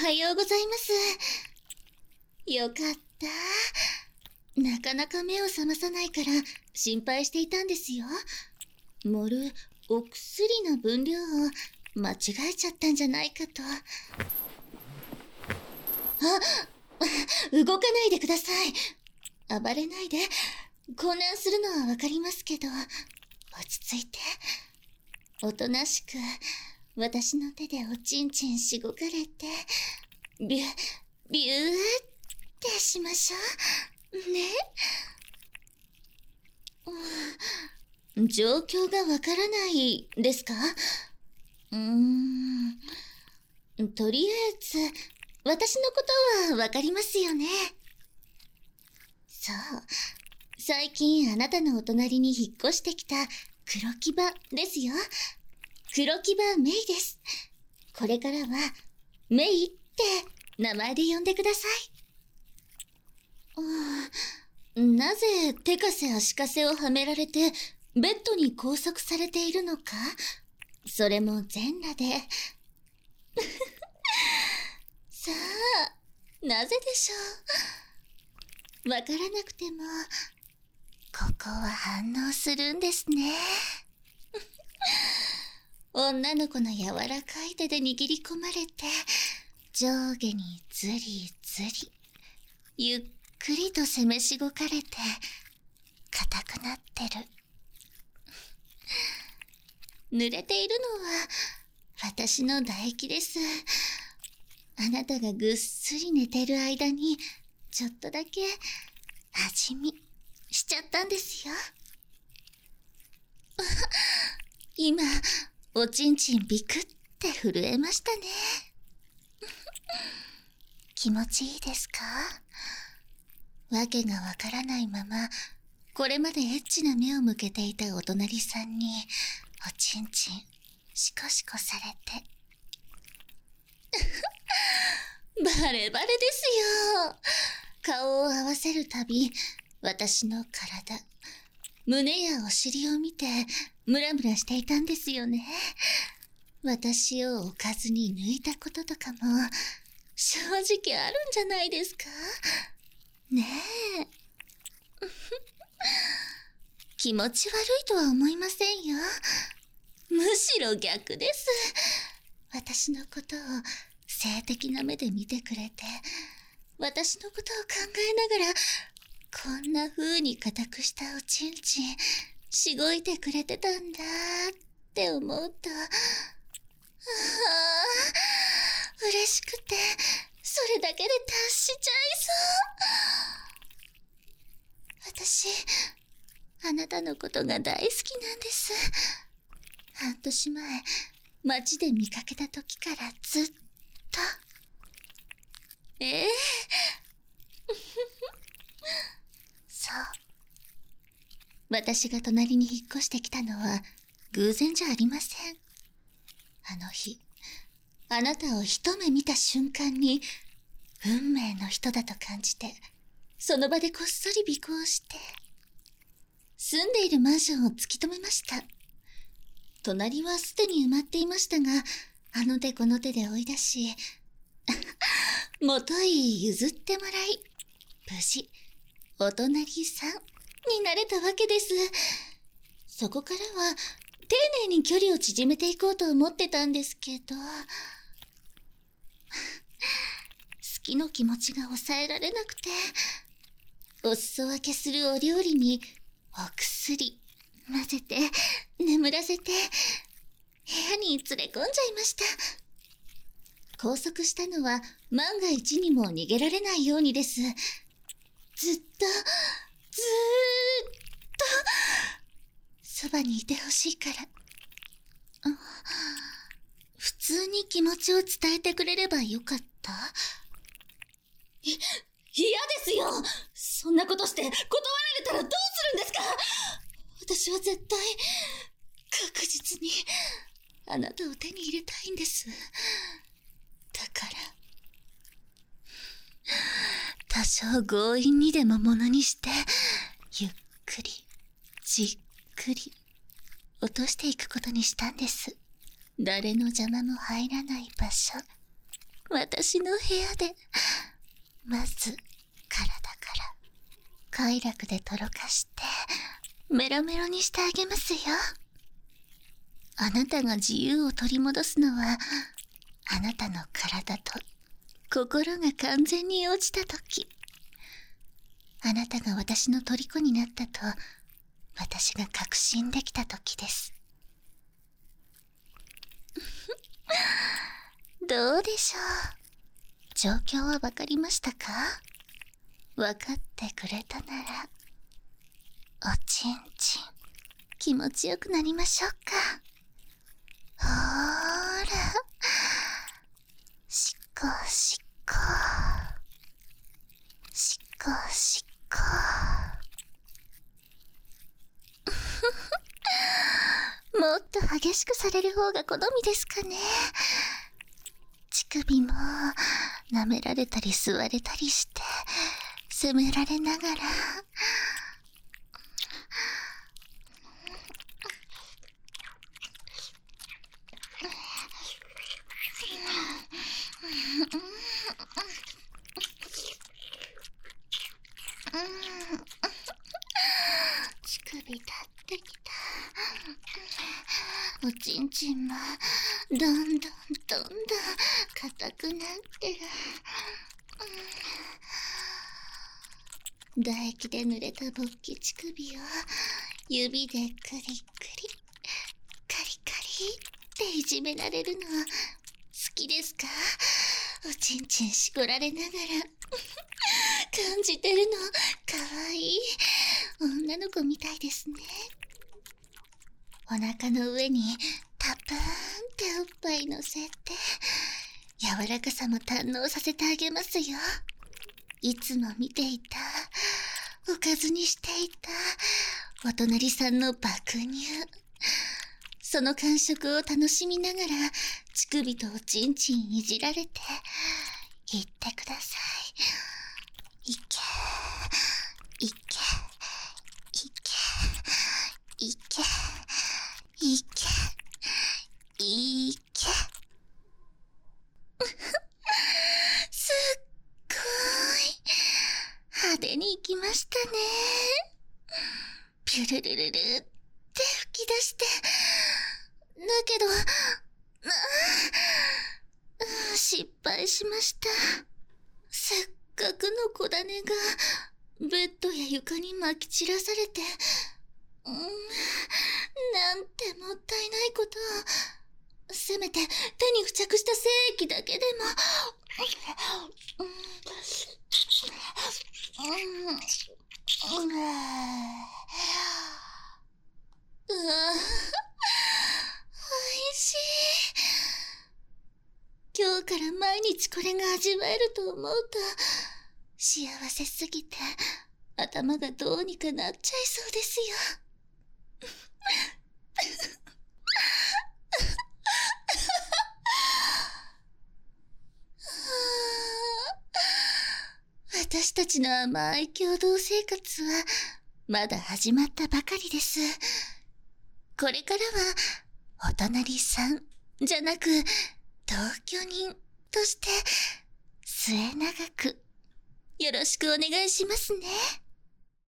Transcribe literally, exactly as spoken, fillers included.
はようございます。よかった。なかなか目を覚まさないから心配していたんですよ。盛るお薬の分量を間違えちゃったんじゃないかと。あ、動かないでください。暴れないで。混乱するのはわかりますけど、落ち着いて。おとなしく、私の手でおちんちんしごかれて、ビュ、ビューってしましょう。ね。うん、状況がわからないですか？うーん。とりあえず、私のことはわかりますよね。そう。最近あなたのお隣に引っ越してきた黒木場ですよ。黒木場メイです。これからはメイって名前で呼んでください。うん、なぜ手かせ足かせをはめられてベッドに拘束されているのか、それも全裸で。さあ、なぜでしょう。わからなくても、ここは反応するんですね。女の子の柔らかい手で握り込まれて、上下にずりずり、ゆっくりと攻めしごかれて、硬くなってる。濡れているのは、私の唾液です。あなたがぐっすり寝てる間に、ちょっとだけ味見しちゃったんですよ。今、おちんちんビクって震えましたね。気持ちいいですか？わけがわからないまま、これまでエッチな目を向けていたお隣さんに、おちんちん、シコシコされて。バレバレですよ。顔を合わせるたび、私の体、胸やお尻を見て、ムラムラしていたんですよね。私をおかずに抜いたこととかも、正直あるんじゃないですか？ねえ。気持ち悪いとは思いませんよ。むしろ逆です。私のことを性的な目で見てくれて、私のことを考えながら、こんな風に固くしたおちんちん、しごいてくれてたんだって思うと、ああ、嬉しくて、それだけで達しちゃいそう。私、あなたのことが大好きなんです。半年前、街で見かけた時からずっと。ええそう。私が隣に引っ越してきたのは偶然じゃありません。あの日、あなたを一目見た瞬間に運命の人だと感じて、その場でこっそり尾行して、住んでいるマンションを突き止めました。隣はすでに埋まっていましたが、あの手この手で追い出し、もとい譲ってもらい、無事、お隣さんになれたわけです。そこからは、丁寧に距離を縮めていこうと思ってたんですけど、好きの気持ちが抑えられなくて、お裾分けするお料理にお薬混ぜて眠らせて部屋に連れ込んじゃいました。拘束したのは万が一にも逃げられないようにです。ずっと、ずーっと、そばにいてほしいから。普通に気持ちを伝えてくれればよかった？い、嫌ですよ！そんなことして断られたらどうするんですか？私は絶対、確実に、あなたを手に入れたいんです。だから、多少強引にでもものにして、ゆっくり、じっくり、落としていくことにしたんです。誰の邪魔も入らない場所。 私の部屋で、まず体から快楽でとろかしてメロメロにしてあげますよ。あなたが自由を取り戻すのは、あなたの体と心が完全に落ちたとき、あなたが私の虜になったと私が確信できたときです。どうでしょう。状況はわかりましたか？わかってくれたなら、おちんちん気持ちよくなりましょうか。ほーら、しっこしっこしっこしっこもっと激しくされる方が好みですかね。乳首も舐められたり吸われたりして責められながら、乳首立ってきた。おちんちんもどんどんどんどん硬くなってる。唾液で濡れた勃起乳首を指でクリクリカリカリっていじめられるの好きですか？おちんちんしこられながら感じてるのかわいい女の子みたいですね。お腹の上にタプーンっておっぱい乗せて柔らかさも堪能させてあげますよ。いつも見ていた、おかずにしていたお隣さんの爆乳、その感触を楽しみながら乳首とおちんちんいじられて言ってください。いけいけいけいけいけいけすっごい派手にいきましたね。ピュルルルルって吹き出して、だけどなあ、失敗しました。せっかくの小種がベッドや床に撒き散らされて、うん、なんてもったいないことを。せめて手に付着した精液だけでも。うんうんうん、うわおいしい。今日から毎日これが味わえると思うと幸せすぎて頭がどうにかなっちゃいそうですよ。私たちの甘い共同生活はまだ始まったばかりです。これからはお隣さんじゃなく同居人として末永くよろしくお願いしますね。